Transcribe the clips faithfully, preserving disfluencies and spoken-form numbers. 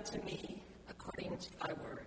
unto me according to thy word.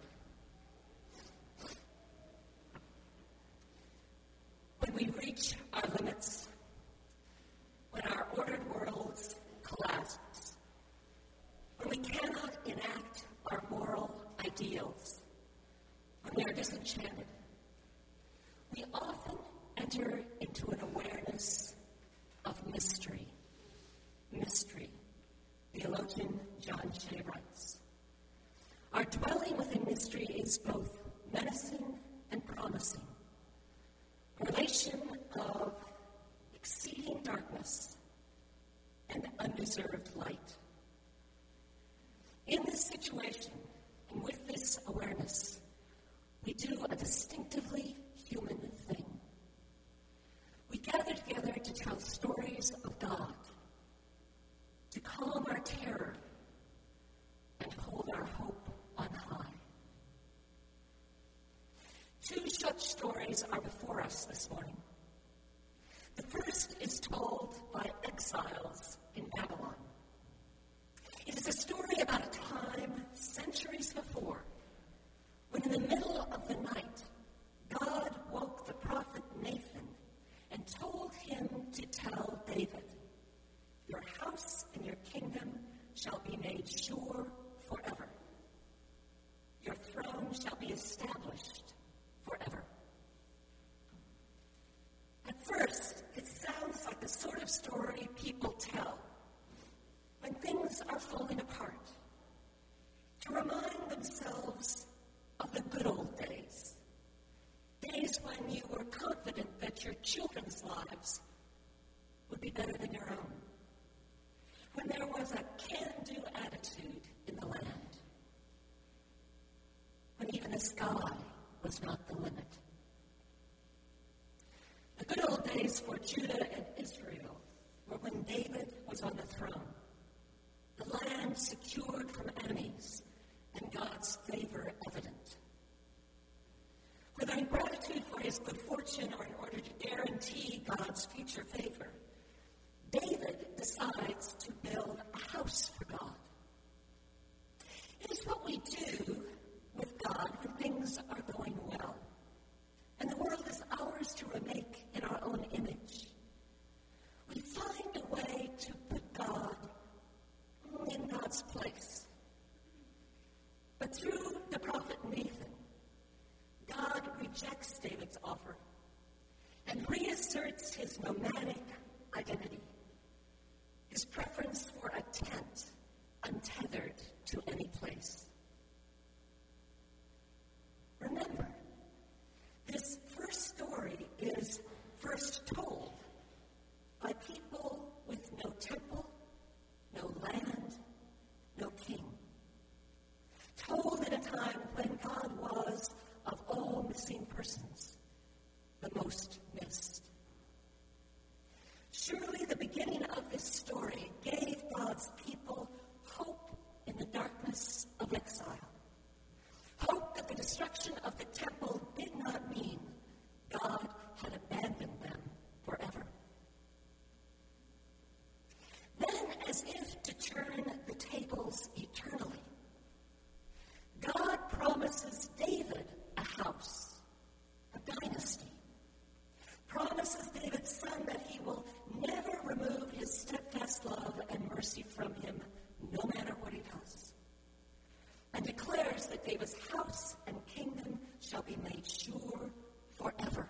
When we reach our limits, when our ordered worlds collapse, when we cannot enact our moral ideals, when we are disenchanted, we often enter into an awareness of mystery. Mystery, theologian John Shea writes. Our dwelling within mystery is both menacing and promising. A relation of exceeding darkness and undeserved light. In this situation, and with this awareness, we do a distinctively human thing. We gather together to tell stories of God, to calm our terror and hold our hope on high. Two such stories are before us this morning. The first is told by exiles in Babylon. It is a story about a time centuries before when in the middle of the night, God woke the prophet Nathan and told him to tell David, "Your house and your kingdom shall be made sure forever. Your throne shall be established forever." At first, it sounds like the sort of story people tell when things are falling apart, to remind themselves of the good old days, days when you were confident that your children's lives would be better than your own, when there was a can-do attitude in the land, when even the sky was not the limit. The good old days for Judah and Israel were when David was on the throne, the land secured from enemies, and God's favor evident. Whether in gratitude for his good fortune or in order to guarantee God's future favor, David decides to build a house for God. It is what we do with God when things are going well, and the world is ours to remake in our own image. We find a way to put God in God's place. But through the prophet Nathan, God rejects David's offer and reasserts his nomadic identity, his preference for a tent untethered to any place. Remember, this first story is first told by people with no temple, no land, no king. Told at a time when God was, of all missing persons, the most missed. Surely the beginning of this story gave God's people hope in the darkness of exile. Hope that the destruction of the temple did not mean God had abandoned them forever. Then, as if to turn the tables eternally, God promises David a house, a dynasty. Promises David's son that he will never remove his steadfast love and mercy from him, no matter what he does. And declares that David's house and kingdom shall be made sure forever.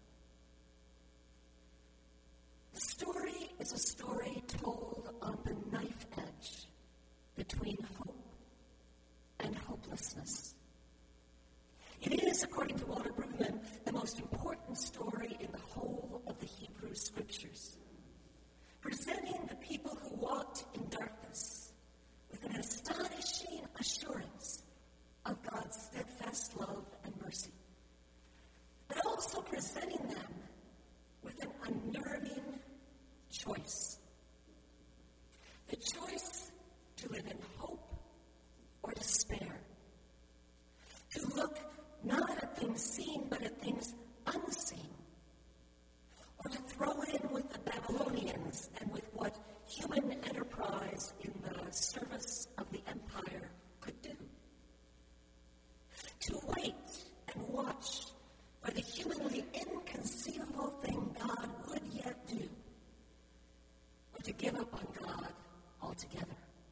The story is a story told on the knife edge between hope and hopelessness. It is, according to Walter Brueggemann, the most important story in the whole of the Hebrew Scriptures, presenting the people who walked in darkness with an astonishing assurance of God's steadfast love and mercy, but also presenting them with an unnerving choice. The choice to live in hope or despair, to look not at things seen but at things unseen, or to throw in with the Babylonians and with what human enterprise in the service of the empire could altogether.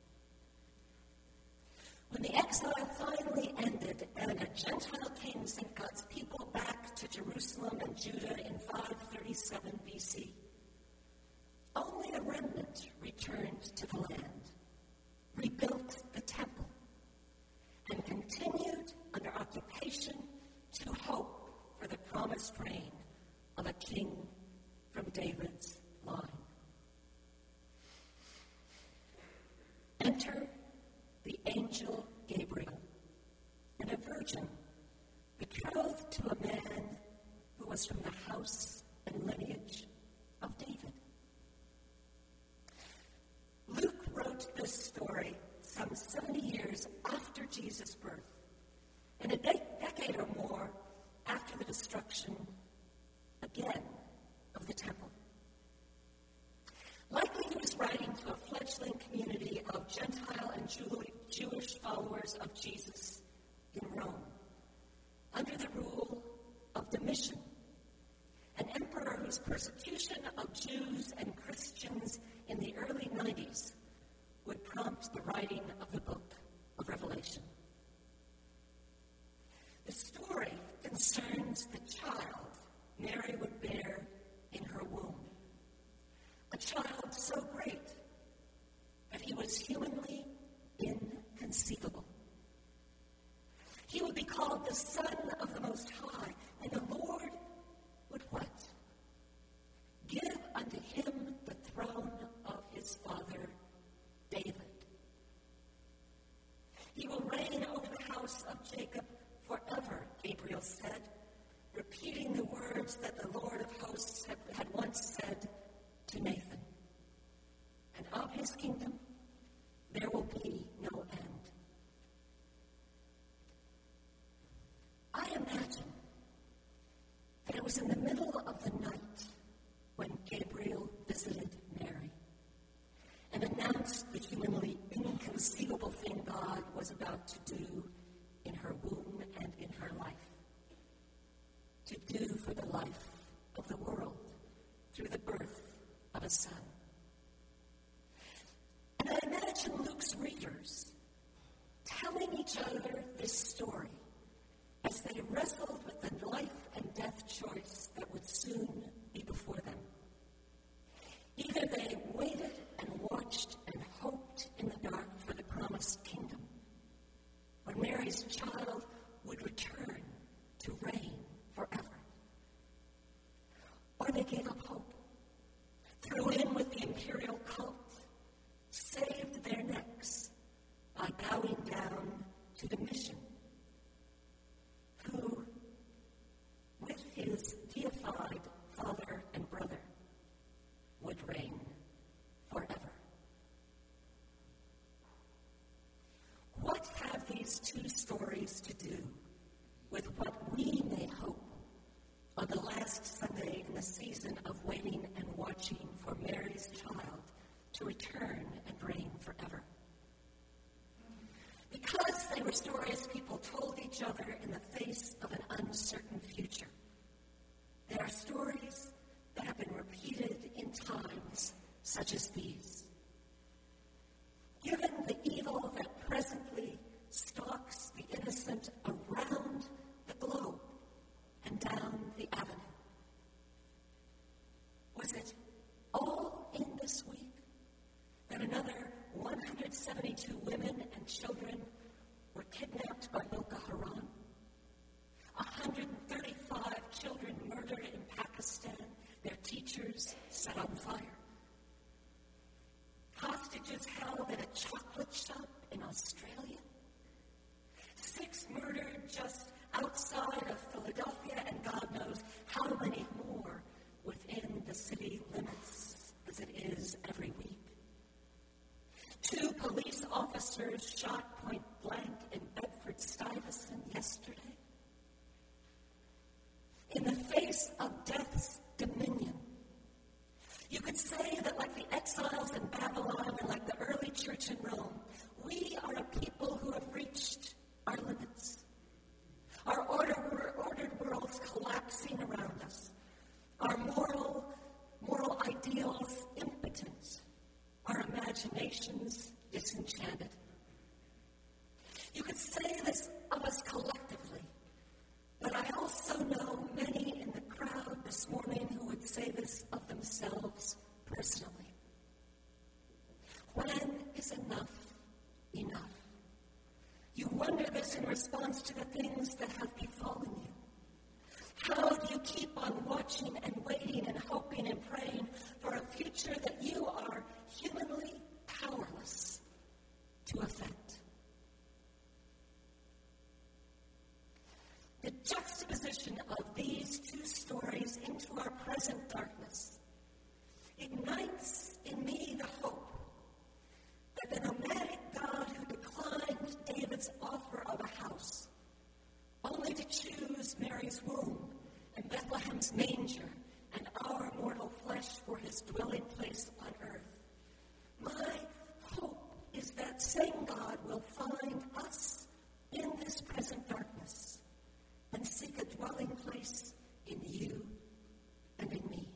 When the exile finally ended and a Gentile king sent God's people back to Jerusalem and Judah in five thirty-seven B C, only a remnant returned to the land, rebuilt the temple, and continued under occupation to hope for the promised reign of a king from David's line. Enter the angel Gabriel and a virgin betrothed to a man who was from the house and lineage of David. Luke wrote this story some seventy years after Jesus' birth, and a de- decade or more after the destruction, again, of the temple. Likely he was writing to a fledgling community of Gentile and Jew- Jewish followers of Jesus in Rome, under the rule of Domitian, an emperor whose persecution of Jews and Christians in the early nineties would prompt the writing of the book of Revelation. The story concerns the child Mary would bear in her womb, a child so great that he was humanly inconceivable. He would be called the Son of the Most High, and the Lord would what? Give unto him the throne of his father David. He will reign over the house of Jacob forever, Gabriel said, repeating the words that the Lord of hosts had, had once said to Nathan. And of his kingdom there will be no end. I imagine that it was in the middle of the night when Gabriel visited Mary and announced the humanly inconceivable thing God was about to do in her womb and in her life, to do for the life of the world through the birth of a son. And I imagine Luke's readers telling each other this story as they wrestled with the life and death choice that would soon be before them. Either they waited and watched and hoped in the dark for the promised kingdom, where Mary's child would return to reign forever. Or they gave up hope, threw in with the imperial cult, saved their necks by bowing down to Domitian, who, with his deified father and brother, would reign forever. What have these two stories to do with what we may hope on the last Sunday in the season of waiting and watching for Mary's child to return and reign forever? Because they were stories people told each other in the face of an uncertain future. They are stories that have been repeated in times such as these. Given the evil that presently stalks the innocent around the globe and down the avenue, was it all in this week that another one hundred seventy-two women and children were kidnapped by Boko Haram? one hundred thirty-five children murdered in Pakistan, their teachers set on fire. Hostages held at a chocolate shop in Australia. Six murdered just outside of Philadelphia, and God knows how many more within the city limits, as it is every week. Two police officers shot point blank in Bedford-Stuyvesant yesterday. In the face of death's dominion, you could say that like the exiles in Babylon and like the early church in Rome, we are a people who have reached our limits. Our order, ordered world's collapsing around us. Our moral, moral ideals impotent. Our imagination nations disenchanted. You could say this of us collectively, but I also know many in the crowd this morning who would say this of themselves personally. When is enough enough? You wonder this in response to the things that have befallen you. How do you keep on watching and waiting and hoping and praying for a future that you are humanly powerless to affect? The juxtaposition of these two stories into our present darkness ignites in me the hope that the nomadic God who declined David's offer of a house, only to choose Mary's womb and Bethlehem's manger and our mortal flesh for his dwelling place on earth, my hope is that same God will find us in this present darkness and seek a dwelling place in you and in me.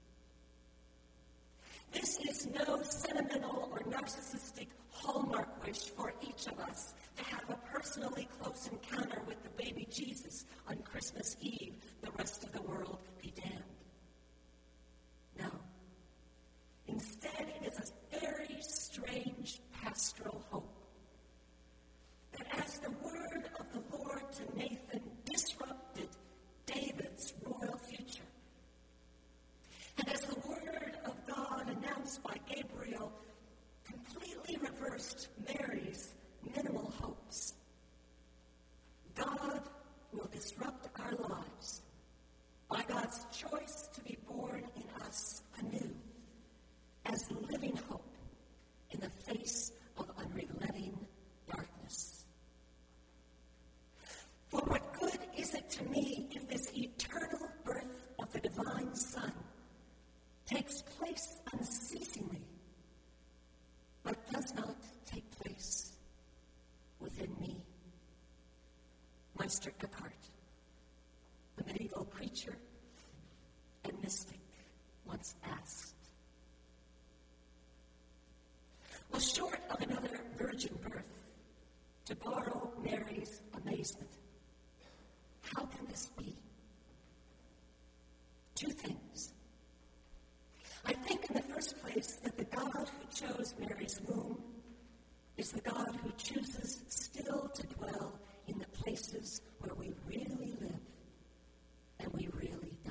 This is no sentimental or narcissistic hallmark wish for each of us to have a personally close encounter with the baby Jesus on Christmas Eve, the rest of the world be damned. No. Instead, it is a very strange pastoral hope that as the word of the Lord to Nathan disrupted David's royal future, and as the word of God announced by Gabriel completely reversed Mary's minimal hopes, God will disrupt our lives by God's choice to be born in us anew as living hope in the face of unrelenting darkness. For what good is it to me if this eternal birth of the divine Son takes place unceasingly, but does not take place within me? Meister Eckhart, the medieval preacher and mystic, once asked. Well, short of another virgin birth, to borrow Mary's amazement, how can this be? Two things. I think in the first place that the God who chose Mary's womb is the God who chooses still to dwell in the places where we really live and we really die.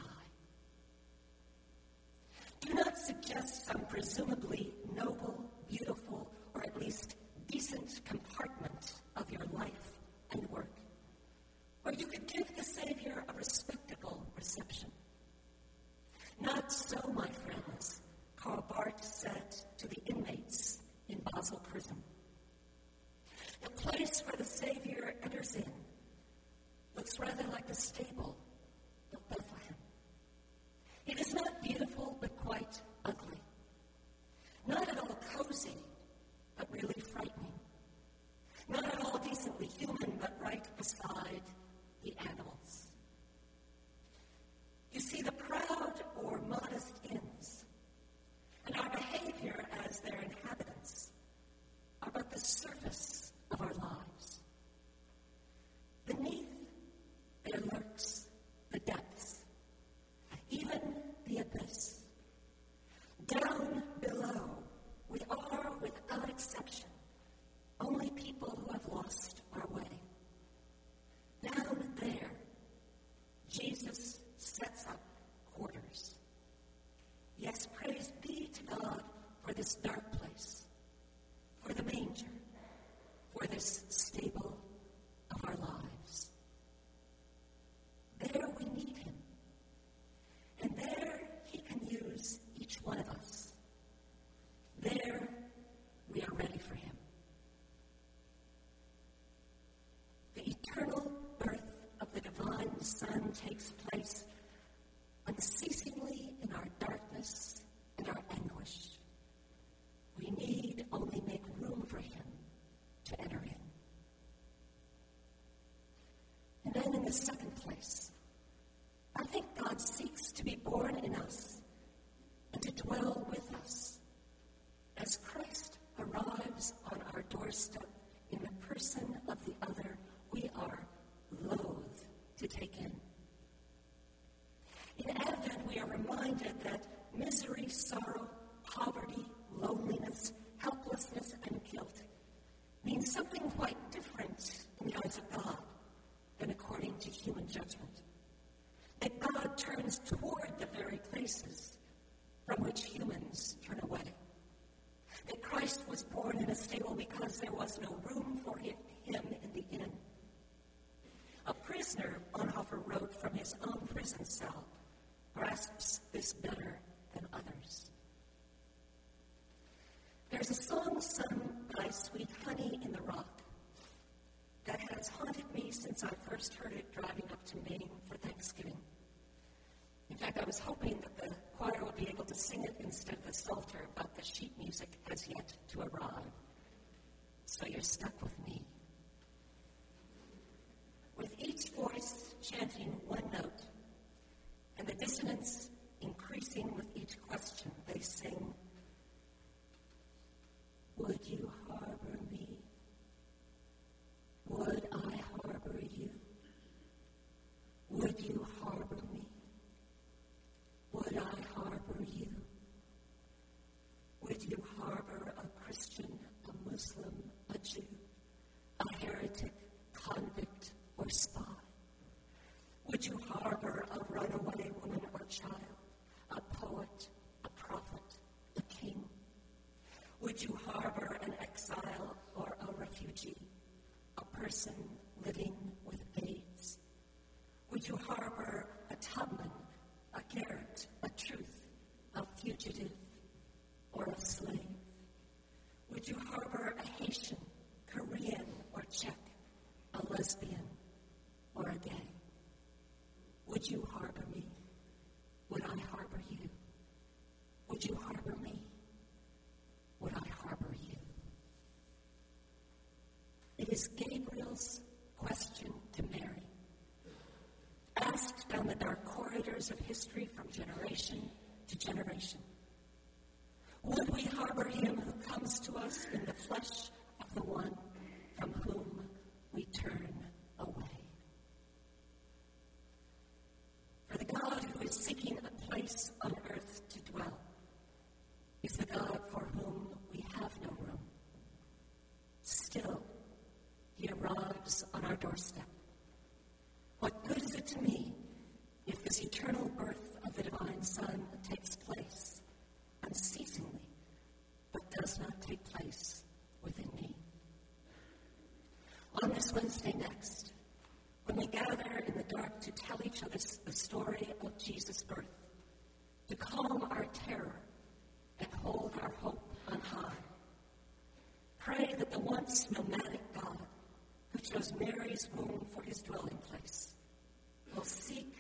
Do not suggest some presumably noble, beautiful, or at least decent compartment of your life and work, where you could give the Savior a respectable reception. Not so, my friends, Karl Barth said to the inmates in Basel prison. The place where the Savior enters in looks rather like the stable of Bethlehem. It is not beautiful, but quite ugly. Not at all cozy, but really frightening. Not at all decently human, but right beside the animals. You see, the proud or modest inns and our behavior as their inhabitants are but the surface of our lives. Beneath there lurks the depths, even the abyss. Down below, we are, without exception, only people who have lost our way. Down there, Jesus sets up quarters. Yes, praise be to God for this dark place, for the manger, for this stable of our lives. There we need him, and there he can use each one of us. There we are ready for him. The eternal birth of the divine Son takes place unceasingly in our darkness and our anguish. We need only make room for him to enter in. And then in the second place, I think God seeks to be born in us and to dwell with us as Christ arrives doorstep in the person of the other we are loath to take in. In Advent, we are reminded that misery, sorrow, poverty, loneliness, helplessness, and guilt means something quite different in the eyes of God than according to human judgment. That God turns toward the very places from which humans turn away. That Christ was born in a stable because there was no room for him in the inn. A prisoner, Bonhoeffer wrote from his own prison cell, grasps this better than others. There's a song sung by Sweet Honey in the Rock that has haunted me since I first heard it driving up to Maine for Thanksgiving. In fact, I was hoping that the choir would be able to sing it instead of the Psalter, but the sheet music has yet to arrive. So you're stuck with me. With each voice chanting one note, and the dissonance increasing with each question, they sing, "Would you harbor me? Would I harbor you? Would you harbor me? Would I harbor you? Would you harbor a Christian, a Muslim, a Jew, a heretic, convict, or spy? Would you harbor a runaway woman or child, a poet, a prophet, a king? Would you harbor an exile or a refugee, a person living with AIDS? Would you harbor a Tubman, a Garrett, a Truth, a fugitive, or a slave? Would you harbor a Haitian, Korean, or Czech, a lesbian, or a gay? Would you harbor me? Would I harbor you? Would you harbor me? Would I harbor you? It is Gabriel's question to Mary, asked down the dark corridors of history from generation to generation. Would we harbor him who comes to us in the flesh of the one from whom we turn away? For the God who is seeking a place on earth to dwell is the God for whom we have no room. Still, he arrives on our doorstep. What good is it to me if this eternal birth of the divine Son takes place unceasingly, but does not take place within me? On this Wednesday next, when we gather in the dark to tell each other the story of Jesus' birth, to calm our terror and hold our hope on high, pray that the once nomadic God who chose Mary's womb for his dwelling place will seek